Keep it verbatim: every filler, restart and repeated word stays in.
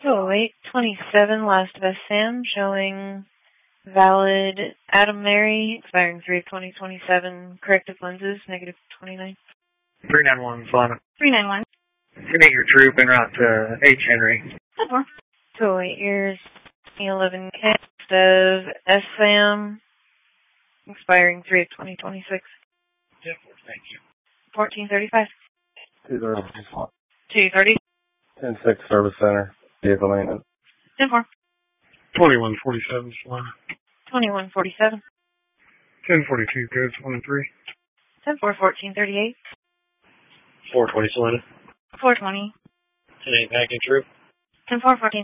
Oh, eight twenty-seven, last best Sam, showing valid Adam Mary, expiring three of twenty twenty-seven, corrective lenses, negative twenty-nine. three nine one, Solana. three nine one. You meet your troop en route to H. Henry. four. two oh eight years, eleven cast of S. Sam, expiring three of twenty twenty-six. Yeah, thank you. fourteen thirty-five. two thirty. two thirty. ten six Service Center, vehicle maintenance. ten four. twenty-one forty-seven, Solana. twenty-one forty-seven. ten forty-two, codes one and three. ten four, fourteen thirty-eight. four twenty, Solana. four twenty. ten eight, back in troop. ten four, fourteen.